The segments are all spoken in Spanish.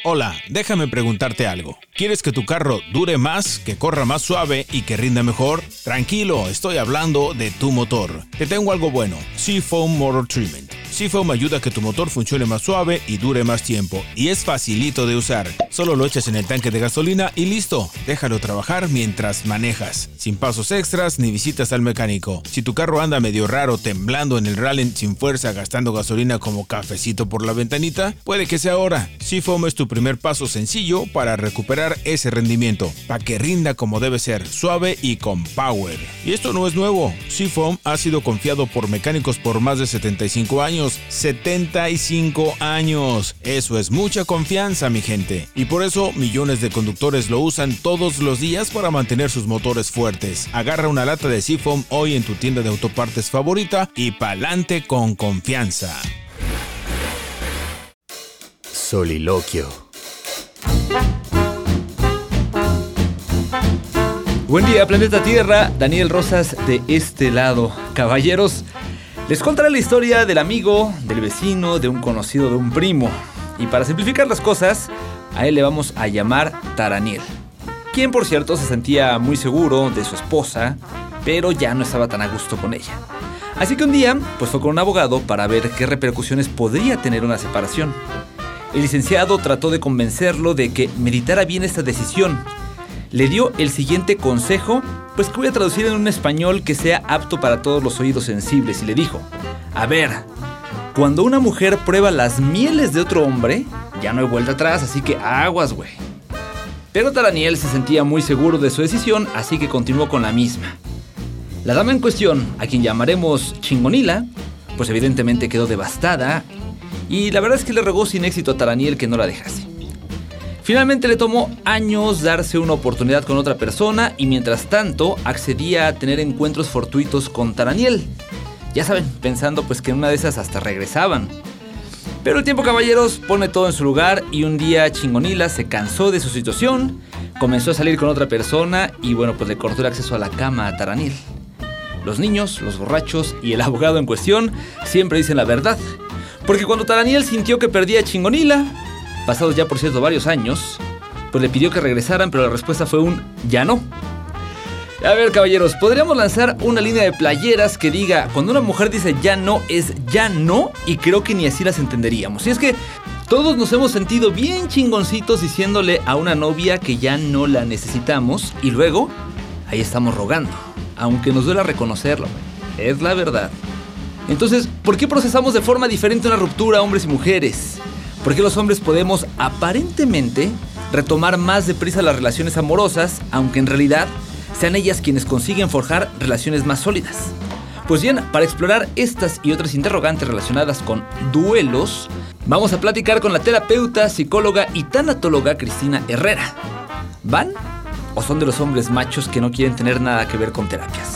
Hola, déjame preguntarte algo. ¿Quieres que tu carro dure más, que corra más suave y que rinda mejor? Tranquilo, estoy hablando de tu motor. Te tengo algo bueno, Seafoam Motor Treatment. Seafoam ayuda a que tu motor funcione más suave y dure más tiempo. Y es facilito de usar. Solo lo echas en el tanque de gasolina y listo. Déjalo trabajar mientras manejas. Sin pasos extras ni visitas al mecánico. Si tu carro anda medio raro, temblando en el rally sin fuerza, gastando gasolina como cafecito por la ventanita, puede que sea ahora. Seafoam es tu primer paso sencillo para recuperar ese rendimiento. Para que rinda como debe ser, suave y con power. Y esto no es nuevo. Seafoam ha sido confiado por mecánicos por más de 75 años. 75 años. Eso es mucha confianza, mi gente. Y por eso millones de conductores lo usan todos los días para mantener sus motores fuertes. Agarra una lata de Seafoam hoy en tu tienda de autopartes favorita y pa'lante con confianza. Soliloquio. Buen día, planeta Tierra. Daniel Rosas de este lado. Caballeros, les contaré la historia del amigo, del vecino, de un conocido, de un primo. Y para simplificar las cosas, a él le vamos a llamar Taraniel, quien por cierto se sentía muy seguro de su esposa, pero ya no estaba tan a gusto con ella. Así que un día pues fue con un abogado para ver qué repercusiones podría tener una separación. El licenciado trató de convencerlo de que meditara bien esta decisión. Le dio el siguiente consejo, pues que voy a traducir en un español que sea apto para todos los oídos sensibles, y le dijo: a ver, cuando una mujer prueba las mieles de otro hombre, ya no hay vuelta atrás, así que aguas, güey. Pero Taraniel se sentía muy seguro de su decisión, así que continuó con la misma. La dama en cuestión, a quien llamaremos Chingonila, pues evidentemente quedó devastada, y la verdad es que le rogó sin éxito a Taraniel que no la dejase. Finalmente le tomó años darse una oportunidad con otra persona, y mientras tanto accedía a tener encuentros fortuitos con Taraniel. Ya saben, pensando pues que en una de esas hasta regresaban. Pero el tiempo, caballeros, pone todo en su lugar, y un día Chingonila se cansó de su situación, comenzó a salir con otra persona y bueno, pues le cortó el acceso a la cama a Taraniel. Los niños, los borrachos y el abogado en cuestión siempre dicen la verdad, porque cuando Taraniel sintió que perdía a Chingonila, pasados ya por cierto varios años, pues le pidió que regresaran, pero la respuesta fue un ya no. A ver, caballeros, podríamos lanzar una línea de playeras que diga: cuando una mujer dice ya no, es ya no, y creo que ni así las entenderíamos. Y es que todos nos hemos sentido bien chingoncitos diciéndole a una novia que ya no la necesitamos, y luego ahí estamos rogando, aunque nos duela reconocerlo, es la verdad. Entonces, ¿por qué procesamos de forma diferente una ruptura, hombres y mujeres? ¿Por qué los hombres podemos aparentemente retomar más deprisa las relaciones amorosas, aunque en realidad sean ellas quienes consiguen forjar relaciones más sólidas? Pues bien, para explorar estas y otras interrogantes relacionadas con duelos, vamos a platicar con la terapeuta, psicóloga y tanatóloga Cristina Herrera. ¿Van o son de los hombres machos que no quieren tener nada que ver con terapias?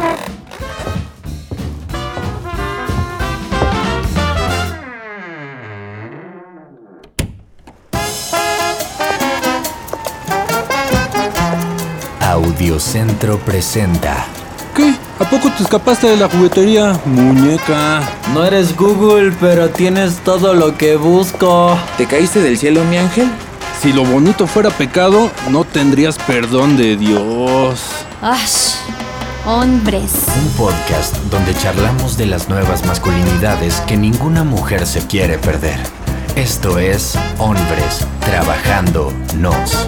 Audiocentro presenta. ¿Qué? ¿A poco te escapaste de la juguetería, muñeca? No eres Google, pero tienes todo lo que busco. ¿Te caíste del cielo, mi ángel? Si lo bonito fuera pecado, no tendrías perdón de Dios. ¡Ash! Hombres. Un podcast donde charlamos de las nuevas masculinidades que ninguna mujer se quiere perder. Esto es Hombres Trabajando Nos.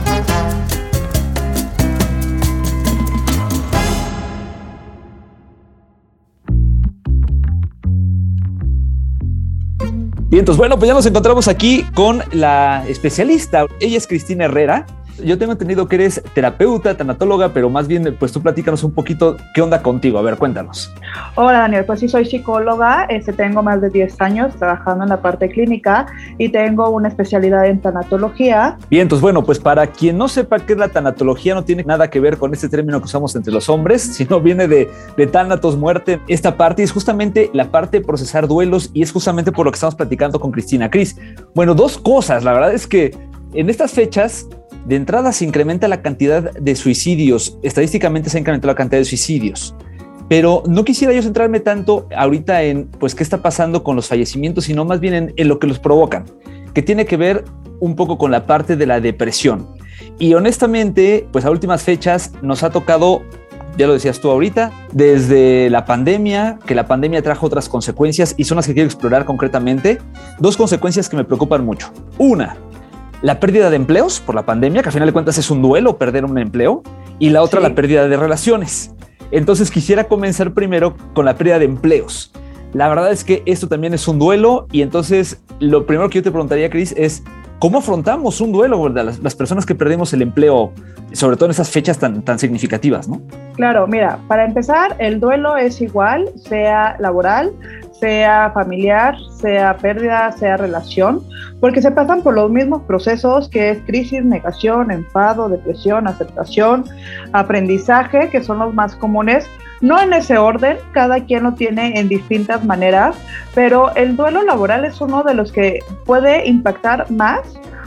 Bien, entonces bueno, pues ya nos encontramos aquí con la especialista. Ella es Cristina Herrera. Yo tengo entendido que eres terapeuta, tanatóloga, pero más bien pues tú platícanos un poquito qué onda contigo. A ver, cuéntanos. Hola Daniel, pues sí soy psicóloga, tengo más de 10 años trabajando en la parte clínica y tengo una especialidad en tanatología. Bien, entonces bueno, pues para quien no sepa qué es la tanatología, no tiene nada que ver con este término que usamos entre los hombres, sino viene de thanatos, muerte. Esta parte es justamente la parte de procesar duelos y es justamente por lo que estamos platicando con Cristina. Cris, bueno, dos cosas. La verdad es que en estas fechas, de entrada se incrementa la cantidad de suicidios. Estadísticamente se ha incrementado la cantidad de suicidios. Pero no quisiera yo centrarme tanto ahorita en pues qué está pasando con los fallecimientos, sino más bien en lo que los provocan, que tiene que ver un poco con la parte de la depresión. Y honestamente, pues a últimas fechas nos ha tocado, ya lo decías tú ahorita, desde la pandemia, que la pandemia trajo otras consecuencias y son las que quiero explorar concretamente. 2 consecuencias que me preocupan mucho. Una, la pérdida de empleos por la pandemia, que al final de cuentas es un duelo perder un empleo, y la otra, la pérdida de relaciones. Entonces quisiera comenzar primero con la pérdida de empleos. La verdad es que esto también es un duelo y entonces lo primero que yo te preguntaría, Cris, es ¿cómo afrontamos un duelo, verdad? Las personas que perdemos el empleo, sobre todo en esas fechas tan significativas, ¿no? Claro, mira, para empezar, el duelo es igual, sea laboral, sea familiar, sea pérdida, sea relación, porque se pasan por los mismos procesos que es crisis, negación, enfado, depresión, aceptación, aprendizaje, que son los más comunes. No en ese orden, cada quien lo tiene en distintas maneras, pero el duelo laboral es uno de los que puede impactar más,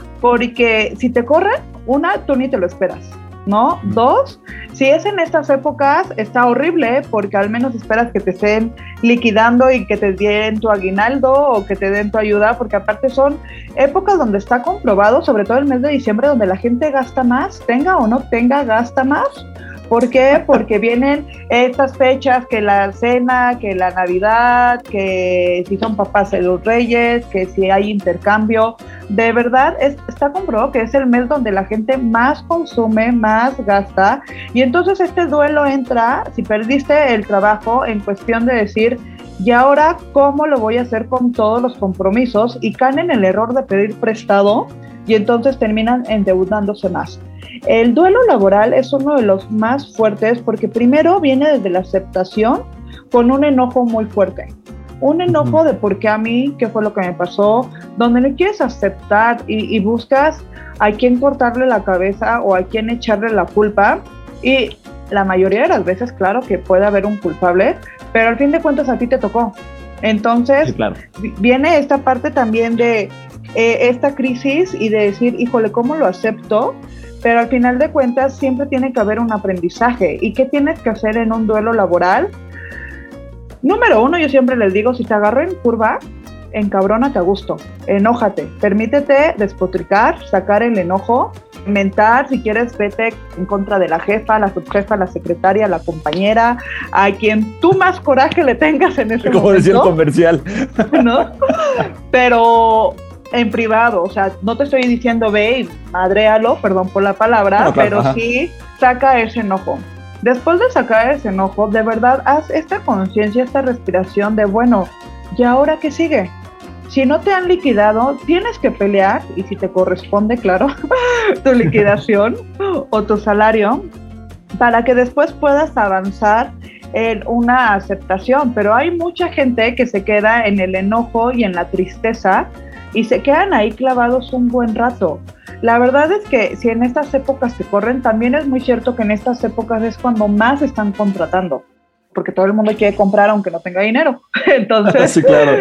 porque si te corren, una, tú ni te lo esperas, ¿no? 2, si es en estas épocas, está horrible, porque al menos esperas que te estén liquidando y que te den tu aguinaldo o que te den tu ayuda, porque aparte son épocas donde está comprobado, sobre todo el mes de diciembre, donde la gente gasta más, tenga o no tenga, gasta más. ¿Por qué? Porque vienen estas fechas, que la cena, que la Navidad, que si son papás de los Reyes, que si hay intercambio. De verdad, está comprobado que es el mes donde la gente más consume, más gasta. Y entonces este duelo entra, si perdiste el trabajo, en cuestión de decir, ¿y ahora cómo lo voy a hacer con todos los compromisos? Y caen en el error de pedir prestado y entonces terminan endeudándose más. El duelo laboral es uno de los más fuertes porque primero viene desde la aceptación con un enojo muy fuerte. Un enojo de por qué a mí, qué fue lo que me pasó, donde no quieres aceptar y buscas a quién cortarle la cabeza o a quién echarle la culpa. Y la mayoría de las veces, claro que puede haber un culpable, pero al fin de cuentas a ti te tocó. Entonces, sí, claro, viene esta parte también de esta crisis y de decir, híjole, ¿cómo lo acepto? Pero al final de cuentas siempre tiene que haber un aprendizaje. ¿Y qué tienes que hacer en un duelo laboral? Número 1, yo siempre les digo, si te agarro en curva, encabrónate a gusto, enójate, permítete despotricar, sacar el enojo, mentar, si quieres vete en contra de la jefa, la subjefa, la secretaria, la compañera, a quien tú más coraje le tengas en ese momento. Como decía el comercial. ¿No? Pero en privado, o sea, no te estoy diciendo ve y madréalo, perdón por la palabra, no, claro, pero sí saca ese enojo. Después de sacar ese enojo, de verdad, haz esta conciencia, esta respiración de, bueno, ¿y ahora qué sigue? Si no te han liquidado, tienes que pelear, y si te corresponde, claro, tu liquidación o tu salario, para que después puedas avanzar en una aceptación. Pero hay mucha gente que se queda en el enojo y en la tristeza, y se quedan ahí clavados un buen rato. La verdad es que si en estas épocas que corren, también es muy cierto que en estas épocas es cuando más están contratando, porque todo el mundo quiere comprar aunque no tenga dinero. Entonces, sí, claro.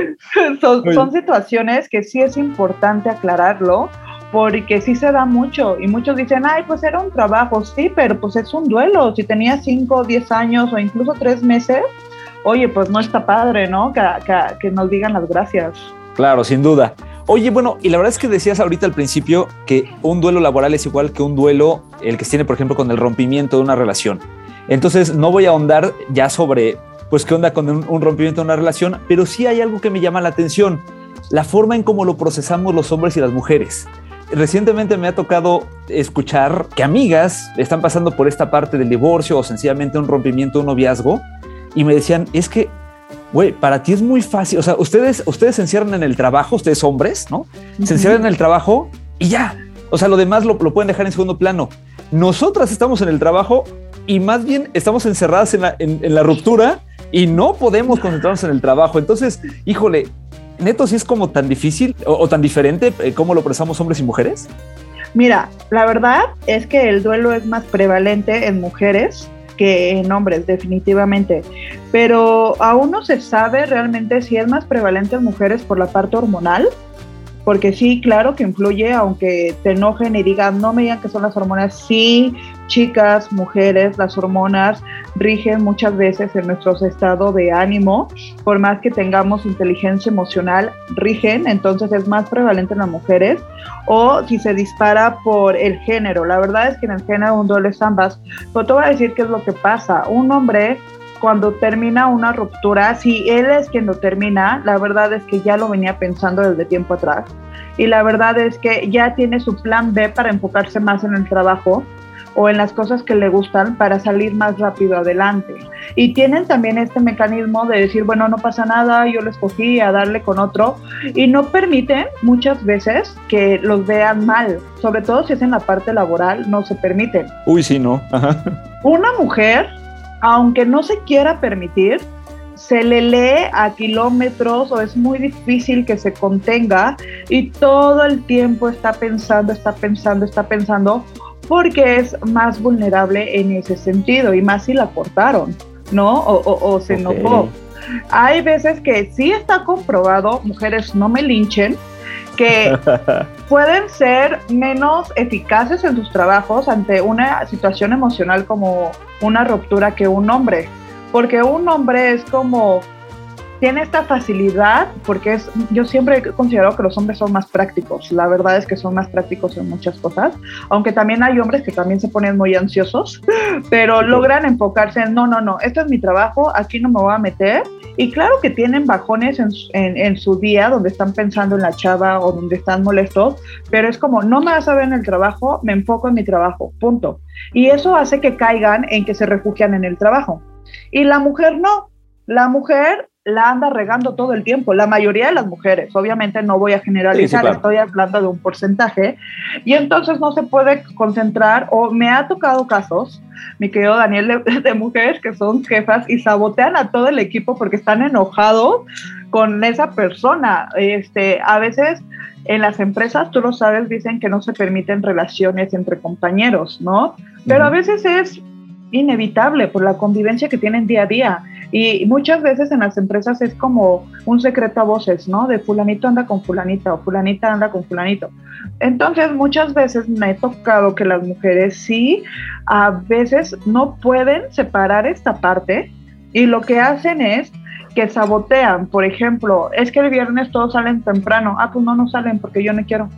son situaciones que sí es importante aclararlo, porque sí se da mucho, y muchos dicen, ay, pues era un trabajo, sí, pero pues es un duelo. Si tenías 5, 10 años o incluso 3 meses, oye, pues no está padre, ¿no? Que nos digan las gracias. Claro, sin duda. Oye, bueno, y la verdad es que decías ahorita al principio que un duelo laboral es igual que un duelo, el que se tiene, por ejemplo, con el rompimiento de una relación. Entonces, no voy a ahondar ya sobre, pues, qué onda con un rompimiento de una relación, pero sí hay algo que me llama la atención, la forma en cómo lo procesamos los hombres y las mujeres. Recientemente me ha tocado escuchar que amigas están pasando por esta parte del divorcio o sencillamente un rompimiento de un noviazgo, y me decían, es que güey, para ti es muy fácil, o sea, ustedes se encierran en el trabajo, ustedes hombres, ¿no? Se encierran en el trabajo y ya, o sea, lo demás lo pueden dejar en segundo plano. Nosotras estamos en el trabajo y más bien estamos encerradas en la ruptura y no podemos concentrarnos en el trabajo. Entonces, híjole, neto, ¿sí es como tan difícil o tan diferente cómo lo procesamos hombres y mujeres? Mira, la verdad es que el duelo es más prevalente en mujeres que en hombres, definitivamente, pero aún no se sabe realmente si es más prevalente en mujeres por la parte hormonal, porque sí, claro que influye, aunque te enojen y digan, no me digan que son las hormonas, sí, chicas, mujeres, las hormonas rigen muchas veces en nuestro estado de ánimo, por más que tengamos inteligencia emocional, rigen, entonces es más prevalente en las mujeres, o si se dispara por el género. La verdad es que en el género un duelo es ambas, pero te voy a decir qué es lo que pasa. Un hombre, cuando termina una ruptura, si él es quien lo termina, la verdad es que ya lo venía pensando desde tiempo atrás, y la verdad es que ya tiene su plan B para enfocarse más en el trabajo o en las cosas que le gustan para salir más rápido adelante. Y tienen también este mecanismo de decir, bueno, no pasa nada, yo lo escogí, a darle con otro, y no permiten muchas veces que los vean mal, sobre todo si es en la parte laboral, no se permiten. Uy, sí, no. Ajá. Una mujer, aunque no se quiera permitir, se le lee a kilómetros o es muy difícil que se contenga y todo el tiempo está pensando, porque es más vulnerable en ese sentido, y más si la cortaron, ¿no? O se enojó. Hay veces que sí está comprobado, mujeres no me linchen, que pueden ser menos eficaces en sus trabajos ante una situación emocional como una ruptura que un hombre, porque un hombre es como, tiene esta facilidad, porque yo siempre he considerado que los hombres son más prácticos, la verdad es que son más prácticos en muchas cosas, aunque también hay hombres que también se ponen muy ansiosos, pero logran enfocarse en, no, este es mi trabajo, aquí no me voy a meter, y claro que tienen bajones en su día, donde están pensando en la chava o donde están molestos, pero es como, no me vas a ver en el trabajo, me enfoco en mi trabajo, punto, y eso hace que caigan en que se refugian en el trabajo, y la mujer no, la mujer la anda regando todo el tiempo, la mayoría de las mujeres, obviamente no voy a generalizar, sí, claro. Estoy hablando de un porcentaje, y entonces no se puede concentrar, o me ha tocado casos, mi querido Daniel, de mujeres que son jefas y sabotean a todo el equipo porque están enojados con esa persona. A veces en las empresas, tú lo sabes, dicen que no se permiten relaciones entre compañeros, ¿no? Pero a veces es inevitable por la convivencia que tienen día a día, y muchas veces en las empresas es como un secreto a voces, ¿no? De fulanito anda con fulanita o fulanita anda con fulanito. Entonces muchas veces me he tocado que las mujeres sí, a veces no pueden separar esta parte, y lo que hacen es que sabotean. Por ejemplo, es que el viernes todos salen temprano, pues no salen porque yo no quiero.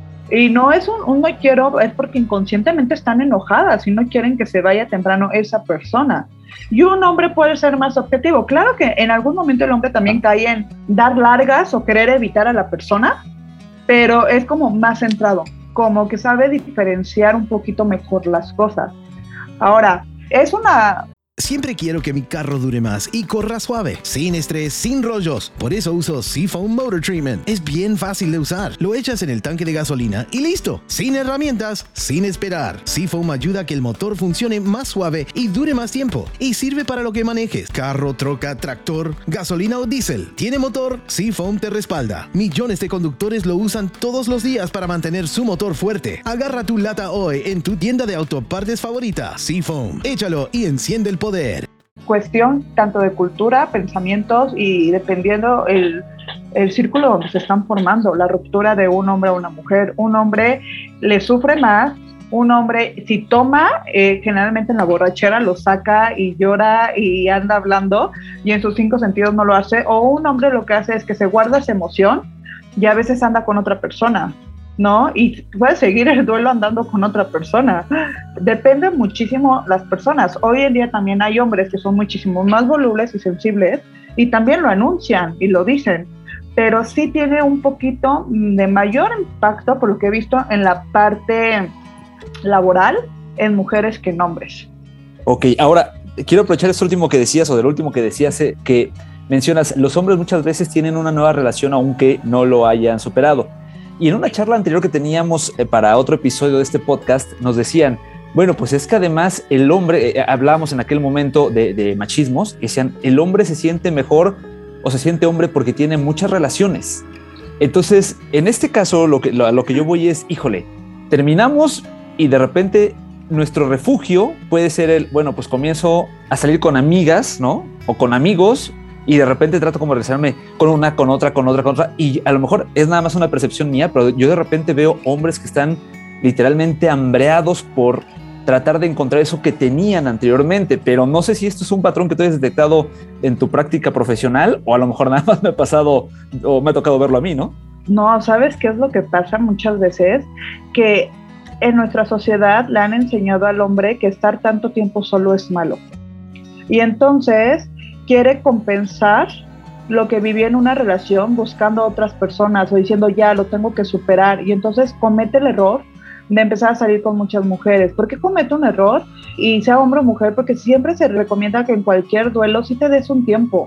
Y no es un no quiero, es porque inconscientemente están enojadas y no quieren que se vaya temprano esa persona. Y un hombre puede ser más objetivo. Claro que en algún momento el hombre también cae en dar largas o querer evitar a la persona, pero es como más centrado, como que sabe diferenciar un poquito mejor las cosas. Ahora, es una... Siempre quiero que mi carro dure más y corra suave, sin estrés, sin rollos. Por eso uso Seafoam Motor Treatment. Es bien fácil de usar. Lo echas en el tanque de gasolina y listo. Sin herramientas, sin esperar. Seafoam ayuda a que el motor funcione más suave y dure más tiempo. Y sirve para lo que manejes. Carro, troca, tractor, gasolina o diésel. ¿Tiene motor? Seafoam te respalda. Millones de conductores lo usan todos los días para mantener su motor fuerte. Agarra tu lata hoy en tu tienda de autopartes favorita. Seafoam. Échalo y enciende el poder. Cuestión tanto de cultura, pensamientos y dependiendo el círculo donde se están formando, la ruptura de un hombre a una mujer. Un hombre le sufre más, un hombre si toma, generalmente en la borrachera lo saca y llora y anda hablando y en sus 5 sentidos no lo hace, o un hombre lo que hace es que se guarda esa emoción y a veces anda con otra persona, ¿no? Y puede seguir el duelo andando con otra persona. Depende muchísimo las personas. Hoy en día también hay hombres que son muchísimo más volubles y sensibles y también lo anuncian y lo dicen, pero sí tiene un poquito de mayor impacto, por lo que he visto, en la parte laboral en mujeres que en hombres. Ok, ahora quiero aprovechar esto último que decías, o del último que decías, que mencionas, los hombres muchas veces tienen una nueva relación aunque no lo hayan superado. Y en una charla anterior que teníamos para otro episodio de este podcast, nos decían, bueno, pues es que además el hombre, hablábamos en aquel momento de machismos, que decían, el hombre se siente mejor o se siente hombre porque tiene muchas relaciones. Entonces, en este caso, lo que yo voy es, híjole, terminamos y de repente nuestro refugio puede ser bueno, pues comienzo a salir con amigas, ¿no? O con amigos, y de repente trato como de relacionarme con una, con otra, y a lo mejor es nada más una percepción mía, pero yo de repente veo hombres que están literalmente hambreados por tratar de encontrar eso que tenían anteriormente, pero no sé si esto es un patrón que tú hayas detectado en tu práctica profesional o a lo mejor nada más me ha pasado o me ha tocado verlo a mí, ¿no? No, ¿sabes qué es lo que pasa muchas veces? Que en nuestra sociedad le han enseñado al hombre que estar tanto tiempo solo es malo. Y entonces quiere compensar lo que vivió en una relación buscando a otras personas o diciendo ya lo tengo que superar, y entonces comete el error de empezar a salir con muchas mujeres. ¿Por qué comete un error? Y sea hombre o mujer, porque siempre se recomienda que en cualquier duelo sí te des un tiempo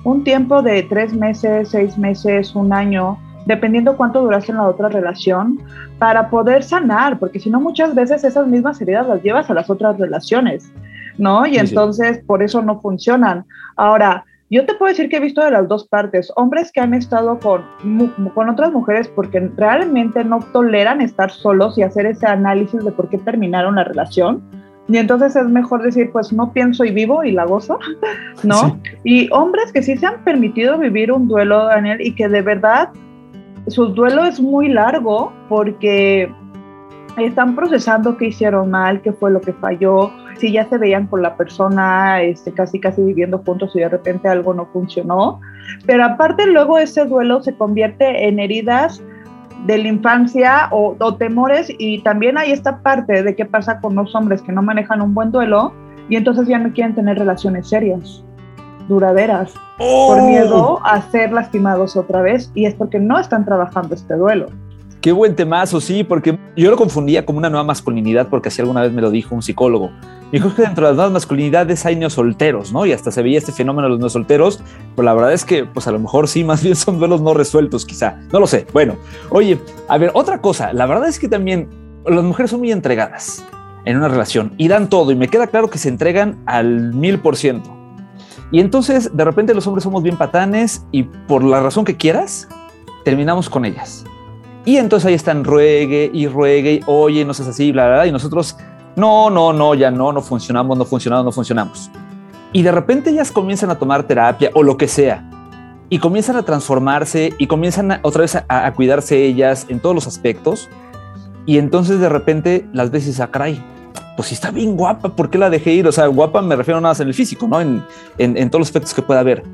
de 3 meses, 6 meses, 1 año, dependiendo cuánto duraste en la otra relación, para poder sanar, porque si no muchas veces esas mismas heridas las llevas a las otras relaciones, ¿no? Y entonces por eso no funcionan. Ahora, yo te puedo decir que he visto de las dos partes, hombres que han estado con otras mujeres porque realmente no toleran estar solos y hacer ese análisis de por qué terminaron la relación, y entonces es mejor decir, pues no pienso y vivo y la gozo, ¿no? Sí. Y hombres que sí se han permitido vivir un duelo, Daniel, y que de verdad su duelo es muy largo porque están procesando qué hicieron mal, qué fue lo que falló, si ya se veían con la persona casi viviendo juntos y de repente algo no funcionó. Pero aparte luego ese duelo se convierte en heridas de la infancia o temores, y también hay esta parte de qué pasa con los hombres que no manejan un buen duelo y entonces ya no quieren tener relaciones serias, duraderas, por miedo a ser lastimados otra vez, y es porque no están trabajando este duelo. Qué buen temazo, sí, porque yo lo confundía como una nueva masculinidad, porque así alguna vez me lo dijo un psicólogo. Me dijo que dentro de las nuevas masculinidades hay neosolteros, ¿no? Y hasta se veía este fenómeno de los neosolteros, pero la verdad es que, pues a lo mejor sí, más bien son duelos no resueltos, quizá. No lo sé. Bueno, oye, a ver, otra cosa. La verdad es que también las mujeres son muy entregadas en una relación y dan todo, y me queda claro que se entregan al 1000%. Y entonces, de repente, los hombres somos bien patanes y por la razón que quieras, terminamos con ellas. Y entonces ahí están ruegue, oye, no seas así, bla, bla, bla, y nosotros, no, ya no funcionamos. Y de repente ellas comienzan a tomar terapia o lo que sea, y comienzan a transformarse y comienzan otra vez a cuidarse ellas en todos los aspectos, y entonces de repente las ves y dices, caray, pues si está bien guapa, ¿por qué la dejé ir? O sea, guapa me refiero nada más en el físico, ¿no? En todos los aspectos que pueda haber.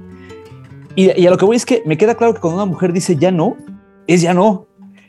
Y a lo que voy es que me queda claro que cuando una mujer dice ya no, es ya no.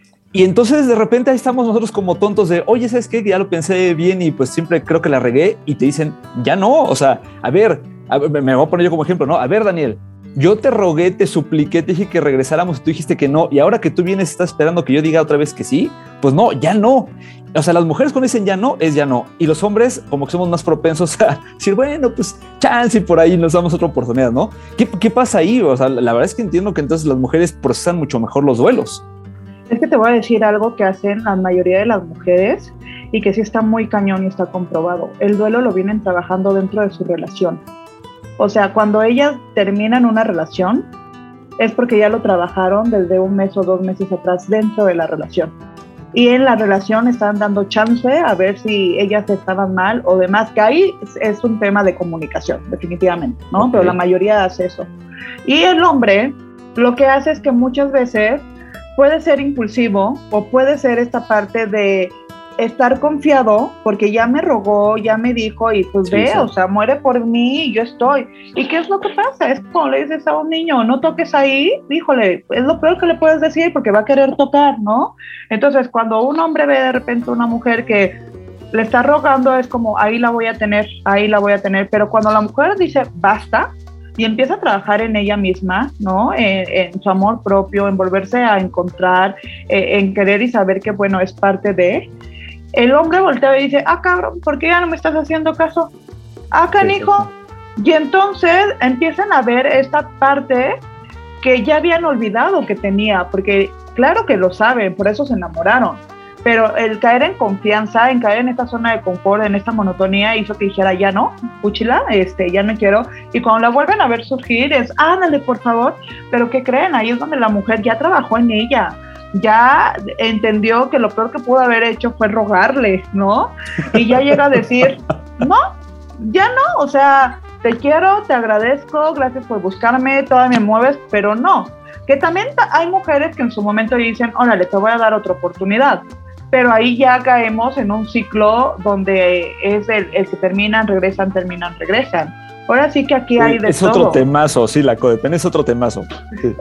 Y entonces de repente ahí estamos nosotros como tontos de, oye, ¿sabes qué? Ya lo pensé bien y pues siempre creo que la regué, y te dicen, ya no. O sea, a ver, me voy a poner yo como ejemplo, ¿no? A ver, Daniel, yo te rogué, te supliqué, te dije que regresáramos y tú dijiste que no, y ahora que tú vienes estás esperando que yo diga otra vez que sí, pues no, ya no. O sea, las mujeres cuando dicen ya no, es ya no. Y los hombres como que somos más propensos a decir, bueno, pues chance y por ahí nos damos otra oportunidad, ¿no? ¿Qué pasa ahí? O sea, la verdad es que entiendo que entonces las mujeres procesan mucho mejor los duelos. Es que te voy a decir algo que hacen la mayoría de las mujeres y que sí está muy cañón y está comprobado. El duelo lo vienen trabajando dentro de su relación. O sea, cuando ellas terminan una relación, es porque ya lo trabajaron desde 1 mes o 2 meses atrás dentro de la relación. Y en la relación están dando chance a ver si ellas estaban mal o demás, que ahí es un tema de comunicación, definitivamente, ¿no? Okay. Pero la mayoría hace eso. Y el hombre lo que hace es que muchas veces puede ser impulsivo o puede ser esta parte de estar confiado porque ya me rogó, ya me dijo y pues sí. O sea, muere por mí y yo estoy. ¿Y qué es lo que pasa? Es como le dices a un niño, no toques ahí, híjole, es lo peor que le puedes decir porque va a querer tocar, ¿no? Entonces, cuando un hombre ve de repente a una mujer que le está rogando, es como, ahí la voy a tener, pero cuando la mujer dice, basta, y empieza a trabajar en ella misma, ¿no? En su amor propio, en volverse a encontrar, en querer y saber que, bueno, es parte de... El hombre voltea y dice, cabrón, ¿por qué ya no me estás haciendo caso? Canijo. Y entonces empiezan a ver esta parte que ya habían olvidado que tenía, porque claro que lo saben, por eso se enamoraron. Pero el caer en confianza, en caer en esta zona de confort, en esta monotonía, hizo que dijera, ya no, púchila, ya no quiero. Y cuando la vuelven a ver surgir es, ándale, por favor. Pero ¿qué creen? Ahí es donde la mujer ya trabajó en ella. Ya entendió que lo peor que pudo haber hecho fue rogarle, ¿no? Y ya llega a decir, no, ya no, o sea, te quiero, te agradezco, gracias por buscarme, todavía me mueves, pero no. Que también hay mujeres que en su momento dicen, órale, te voy a dar otra oportunidad. pero ahí ya caemos en un ciclo donde es el que terminan, regresan. Ahora sí que aquí hay de todo. Es otro temazo, sí, la codependencia es otro temazo. Sí.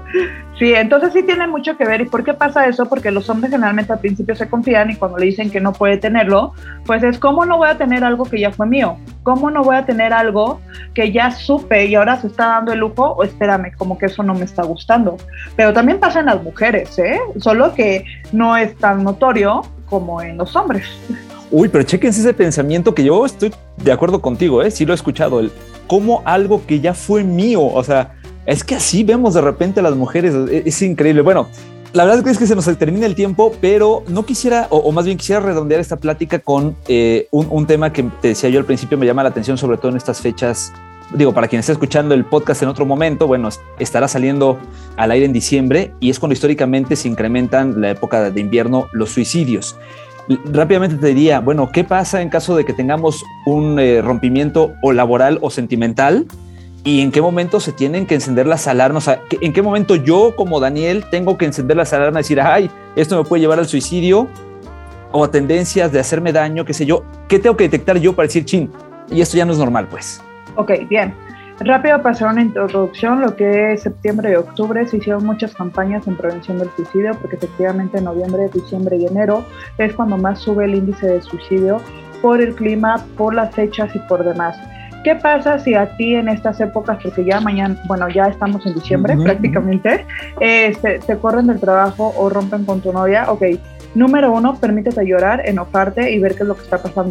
Sí, entonces sí tiene mucho que ver. ¿Y por qué pasa eso? Porque los hombres generalmente al principio se confían y cuando le dicen que no puede tenerlo, pues es ¿cómo no voy a tener algo que ya fue mío? ¿Cómo no voy a tener algo que ya supe y ahora se está dando el lujo? O espérame, como que eso no me está gustando. Pero también pasa en las mujeres, ¿eh? Solo que no es tan notorio como en los hombres. Uy, pero chéquense ese pensamiento que yo estoy de acuerdo contigo, sí lo he escuchado, el como algo que ya fue mío, o sea, es que así vemos de repente a las mujeres, es increíble. Bueno, la verdad es que se nos termina el tiempo, pero no quisiera, o más bien quisiera redondear esta plática con un tema que te decía yo al principio, me llama la atención, sobre todo en estas fechas. Digo, para quien esté escuchando el podcast en otro momento, bueno, estará saliendo al aire en diciembre y es cuando históricamente se incrementan la época de invierno los suicidios. Rápidamente te diría, bueno, ¿qué pasa en caso de que tengamos un rompimiento o laboral o sentimental? ¿Y en qué momento se tienen que encender las alarmas? O sea, ¿en qué momento yo como Daniel tengo que encender las alarmas y decir, ay, esto me puede llevar al suicidio o a tendencias de hacerme daño, qué sé yo? ¿Qué tengo que detectar yo para decir, chin, y esto ya no es normal, pues? Ok, bien. Rápido para hacer una introducción, lo que es septiembre y octubre se hicieron muchas campañas en prevención del suicidio, porque efectivamente en noviembre, diciembre y enero es cuando más sube el índice de suicidio por el clima, por las fechas y por demás. ¿Qué pasa si a ti en estas épocas, porque ya mañana, bueno, ya estamos en diciembre prácticamente, te corren del trabajo o rompen con tu novia? Ok, número 1, permítete llorar, enojarte y ver qué es lo que está pasando,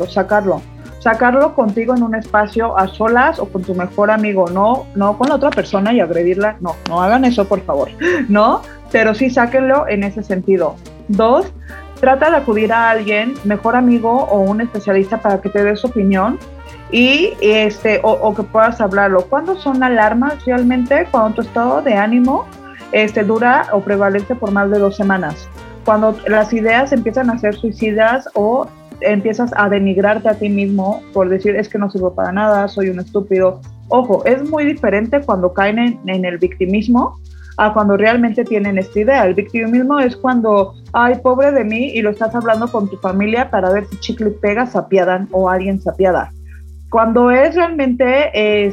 sacarlo contigo en un espacio a solas o con tu mejor amigo, no con la otra persona y agredirla, no hagan eso por favor, ¿no? Pero sí sáquenlo en ese sentido. 2, trata de acudir a alguien, mejor amigo o un especialista para que te dé su opinión y o que puedas hablarlo. ¿Cuándo son alarmas realmente? Cuando tu estado de ánimo dura o prevalece por más de 2 semanas, cuando las ideas empiezan a ser suicidas o empiezas a denigrarte a ti mismo por decir es que no sirvo para nada, soy un estúpido. Ojo, es muy diferente cuando caen en el victimismo a cuando realmente tienen esta idea. El victimismo es cuando, ay, pobre de mí, y lo estás hablando con tu familia para ver si chicle y pega, se apiadan o alguien se apiada. Cuando es realmente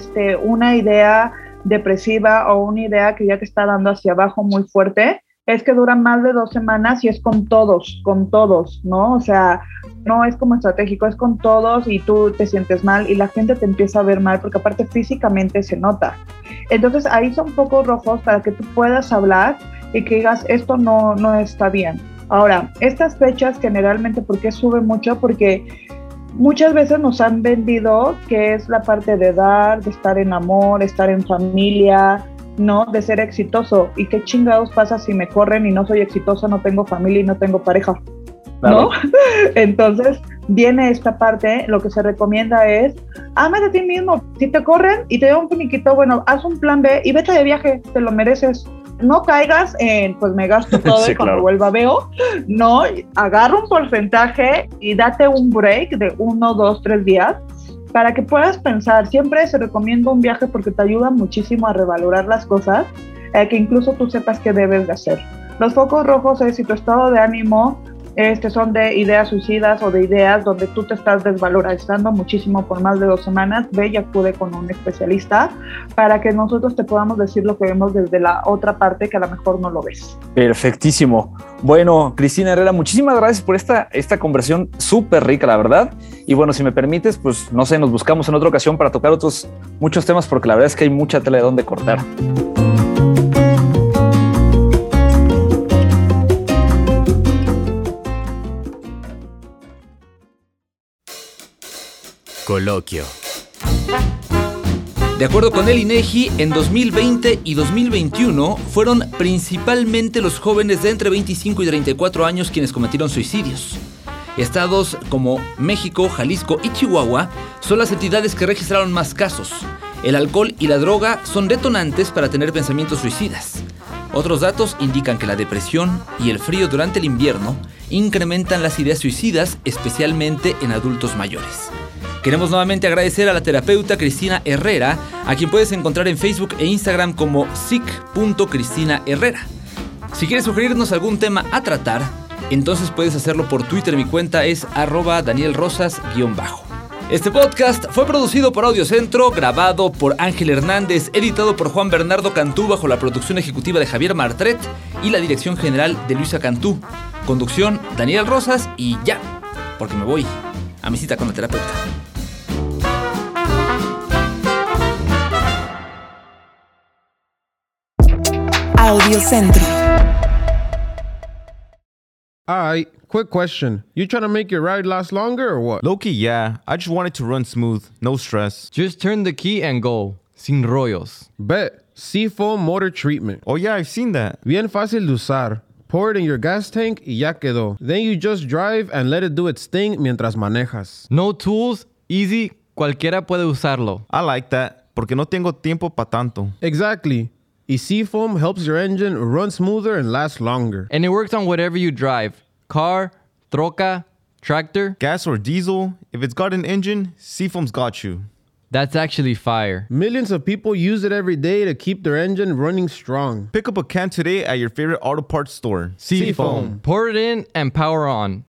una idea depresiva o una idea que ya te está dando hacia abajo muy fuerte, es que dura más de 2 semanas y es con todos, ¿no? O sea, no es como estratégico, es con todos y tú te sientes mal y la gente te empieza a ver mal porque aparte físicamente se nota. Entonces ahí son focos rojos para que tú puedas hablar y que digas, esto no está bien. Ahora, estas fechas generalmente, ¿por qué sube mucho? Porque muchas veces nos han vendido que es la parte de dar, de estar en amor, estar en familia, ¿no? De ser exitoso. ¿Y qué chingados pasa si me corren y no soy exitoso, no tengo familia y no tengo pareja? ¿No? Entonces viene esta parte, lo que se recomienda es ámate a ti mismo. Si te corren y te dan un finiquito, bueno, haz un plan B y vete de viaje, te lo mereces. No caigas en, pues me gasto todo sí, y cuando vuelva veo. No, agarra un porcentaje y date un break de 1, 2, 3 días para que puedas pensar. Siempre se recomienda un viaje porque te ayuda muchísimo a revalorar las cosas, que incluso tú sepas qué debes de hacer. Los focos rojos es si tu estado de ánimo son de ideas suicidas o de ideas donde tú te estás desvalorizando muchísimo por más de 2 semanas, ve y acude con un especialista para que nosotros te podamos decir lo que vemos desde la otra parte que a lo mejor no lo ves. Perfectísimo. Bueno, Cristina Herrera, muchísimas gracias por esta conversación súper rica, la verdad. Y bueno, si me permites, pues no sé, nos buscamos en otra ocasión para tocar muchos temas porque la verdad es que hay mucha tela de dónde cortar. Coloquio. De acuerdo con el INEGI, en 2020 y 2021 fueron principalmente los jóvenes de entre 25 y 34 años quienes cometieron suicidios. Estados como México, Jalisco y Chihuahua son las entidades que registraron más casos. El alcohol y la droga son detonantes para tener pensamientos suicidas. Otros datos indican que la depresión y el frío durante el invierno incrementan las ideas suicidas, especialmente en adultos mayores. Queremos nuevamente agradecer a la terapeuta Cristina Herrera, a quien puedes encontrar en Facebook e Instagram como sic.cristinaherrera. Si quieres sugerirnos algún tema a tratar, entonces puedes hacerlo por Twitter. Mi cuenta es @DanielRosas_. Este podcast fue producido por Audiocentro, grabado por Ángel Hernández, editado por Juan Bernardo Cantú bajo la producción ejecutiva de Javier Martret y la dirección general de Luisa Cantú. Conducción, Daniel Rosas, y ya, porque me voy a mi cita con la terapeuta. Audiocentro. Alright, quick question. You trying to make your ride last longer or what? Low-key, yeah. I just want it to run smooth. No stress. Just turn the key and go. Sin rollos. Bet. Seafoam Motor Treatment. Oh yeah, I've seen that. Bien fácil de usar. Pour it in your gas tank y ya quedó. Then you just drive and let it do its thing mientras manejas. No tools, easy, cualquiera puede usarlo. I like that, porque no tengo tiempo pa' tanto. Exactly. Y Seafoam helps your engine run smoother and last longer. And it works on whatever you drive. Car, troca, tractor. Gas or diesel, if it's got an engine, Seafoam's got you. That's actually fire. Millions of people use it every day to keep their engine running strong. Pick up a can today at your favorite auto parts store. Seafoam. Pour it in and power on.